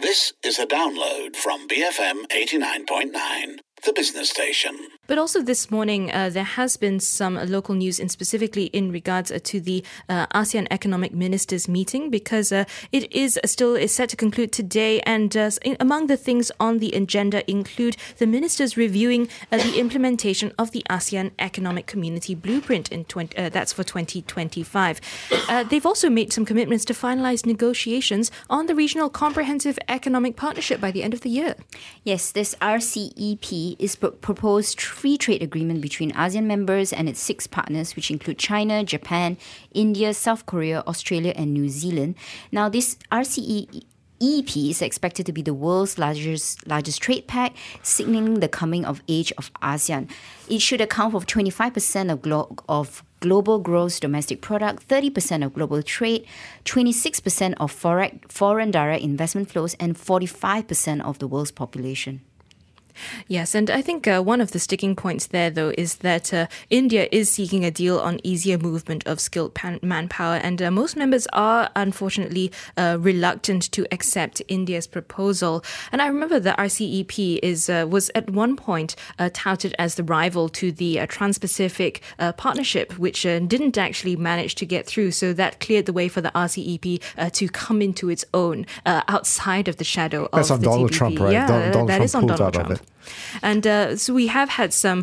This is a download from BFM 89.9, the business station. But also this morning, there has been some local news, and specifically in regards to the ASEAN Economic Ministers meeting, because it is set to conclude today. And among the things on the agenda include the ministers reviewing the implementation of the ASEAN Economic Community Blueprint that's for 2025. They've also made some commitments to finalize negotiations on the Regional Comprehensive Economic Partnership by the end of the year. Yes, this RCEP is proposed free trade agreement between ASEAN members and its 6 partners, which include China, Japan, India, South Korea, Australia and New Zealand. Now, this RCEP is expected to be the world's largest trade pact, signaling the coming of age of ASEAN. It should account for 25% of global gross domestic product, 30% of global trade, 26% of foreign direct investment flows, and 45% of the world's population. Yes, and I think one of the sticking points there, though, is that India is seeking a deal on easier movement of skilled manpower, and most members are unfortunately reluctant to accept India's proposal. And I remember the RCEP was at one point touted as the rival to the Trans-Pacific Partnership, which didn't actually manage to get through. So that cleared the way for the RCEP to come into its own outside of the shadow of the TPP. That's on Donald Trump, right? Yeah, Donald that Trump is on pulled Donald out of Trump. it. And so we have had some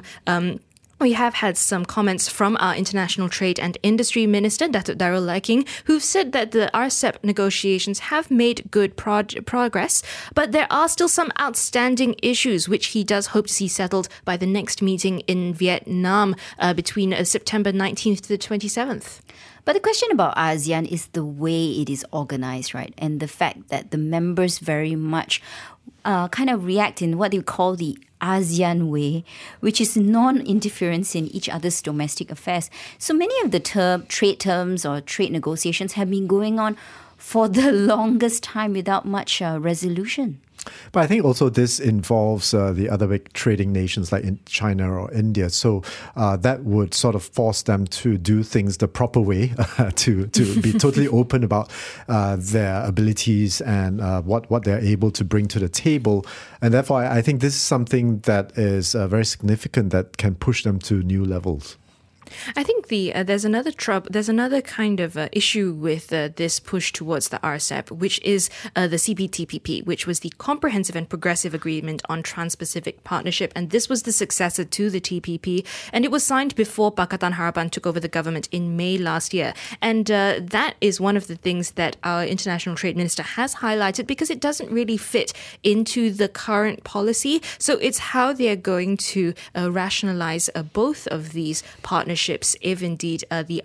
comments from our International Trade and Industry Minister, Datuk Darul Laking, who've said that the RCEP negotiations have made good progress, but there are still some outstanding issues which he does hope to see settled by the next meeting in Vietnam between September 19th to the 27th. But the question about ASEAN is the way it is organized, right? And the fact that the members very much kind of react in what they call the ASEAN way, which is non-interference in each other's domestic affairs. So many of the trade terms or trade negotiations have been going on for the longest time without much resolution. But I think also this involves the other big trading nations like in China or India. So that would sort of force them to do things the proper way, to be totally open about their abilities and what they're able to bring to the table. And therefore, I think this is something that is very significant that can push them to new levels. I think there's another kind of issue with this push towards the RCEP, which is the CPTPP, which was the Comprehensive and Progressive Agreement on Trans-Pacific Partnership, and this was the successor to the TPP, and it was signed before Pakatan Harapan took over the government in May last year. And that is one of the things that our International Trade Minister has highlighted, because it doesn't really fit into the current policy. So it's how they're going to rationalize both of these partnerships if indeed the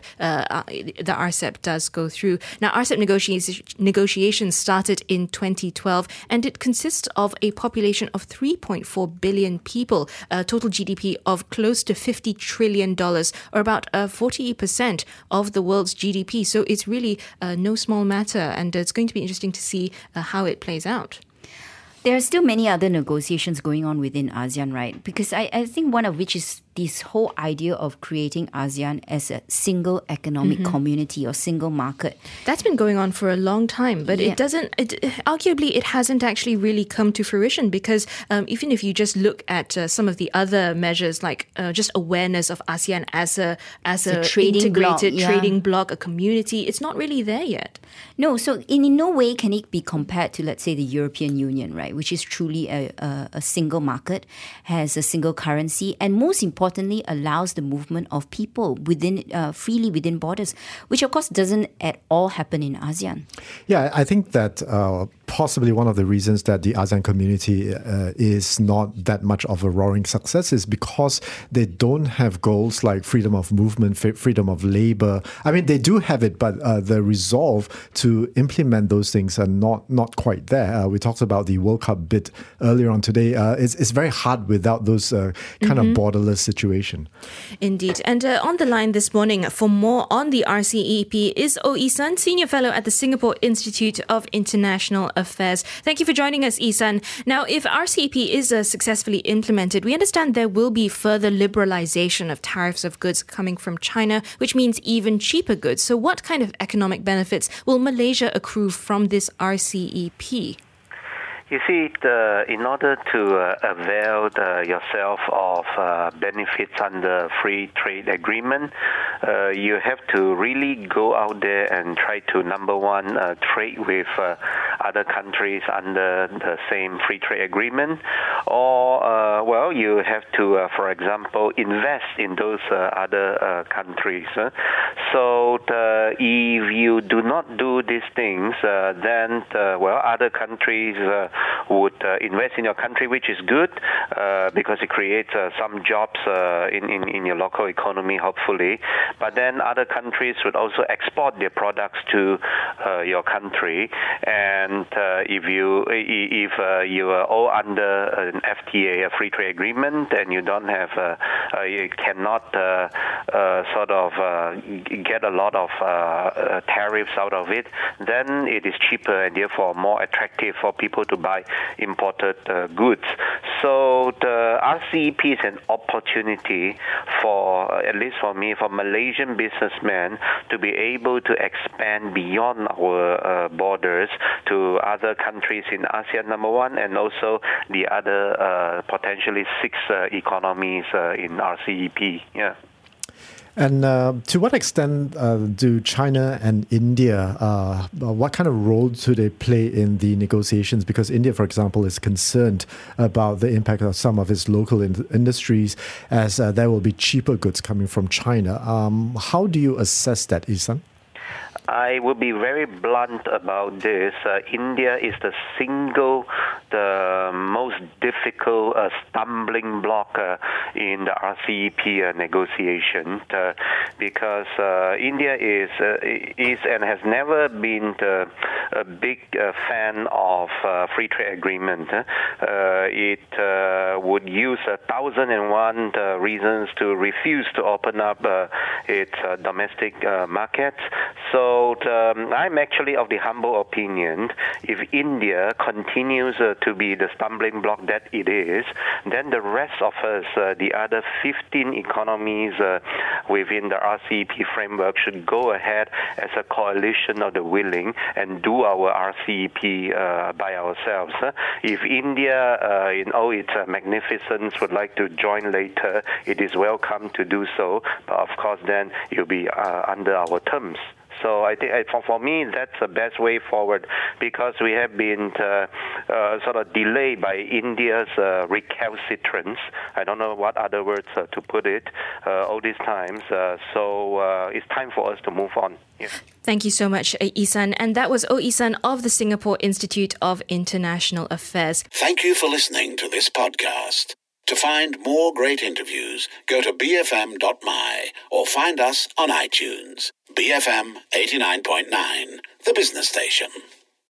RCEP does go through. Now, RCEP negotiations started in 2012, and it consists of a population of 3.4 billion people, a total GDP of close to $50 trillion, or about 40% of the world's GDP. So it's really no small matter, and it's going to be interesting to see how it plays out. There are still many other negotiations going on within ASEAN, right? Because I think one of which is this whole idea of creating ASEAN as a single economic community or single market. That's been going on for a long time, but arguably it hasn't actually really come to fruition, because even if you just look at some of the other measures, like just awareness of ASEAN as a integrated trading bloc, a community, it's not really there yet. No, so in no way can it be compared to, let's say, the European Union, right, which is truly a single market, has a single currency, and most importantly allows the movement of people freely within borders, which of course doesn't at all happen in ASEAN. Yeah, I think that possibly one of the reasons that the ASEAN community is not that much of a roaring success is because they don't have goals like freedom of movement, freedom of labor. I mean, they do have it, but the resolve to implement those things are not quite there. We talked about the World Cup bid earlier on today. It's very hard without those kind of borderless situation. Indeed. And on the line this morning for more on the RCEP is Oh Isan, Senior Fellow at the Singapore Institute of International Affairs. Thank you for joining us, Isan. Now, if RCEP is successfully implemented, we understand there will be further liberalization of tariffs of goods coming from China, which means even cheaper goods. So what kind of economic benefits will Malaysia accrue from this RCEP? You see, in order to avail yourself of benefits under free trade agreement, you have to really go out there and try to, number one, trade with other countries under the same free trade agreement, or, you have to, for example, invest in those other countries. So if you do not do these things, then, other countries would invest in your country, which is good because it creates some jobs in your local economy, hopefully. But then other countries would also export their products to your country. And if you are all under an FTA, a free trade agreement, and you don't have, you cannot get a lot of tariffs out of it, then it is cheaper and therefore more attractive for people to buy imported goods. So the RCEP is an opportunity for, at least for me, for Malaysian businessmen to be able to expand beyond our borders to other countries in ASEAN, number one, and also the other potentially 6 economies in RCEP. Yeah. And to what extent do China and India, what kind of role do they play in the negotiations? Because India, for example, is concerned about the impact of some of its local industries, as there will be cheaper goods coming from China. How do you assess that, Yi-Sun? I will be very blunt about this. India is the most difficult stumbling block in the RCEP negotiation because India is and has never been a big fan of free trade agreement. It would use 1,001 reasons to refuse to open up its domestic markets. So I'm actually of the humble opinion, if India continues to be the stumbling block that it is, then the rest of us, the other 15 economies within the RCEP framework, should go ahead as a coalition of the willing and do our RCEP by ourselves. If India, in all its magnificence, would like to join later, it is welcome to do so, but of course then it will be under our terms. So I think for me, that's the best way forward because we have been sort of delayed by India's recalcitrance. I don't know what other words to put it all these times. So it's time for us to move on. Yeah. Thank you so much, Yi-Sun. And that was Yi-Sun of the Singapore Institute of International Affairs. Thank you for listening to this podcast. To find more great interviews, go to bfm.my or find us on iTunes. BFM 89.9, the business station.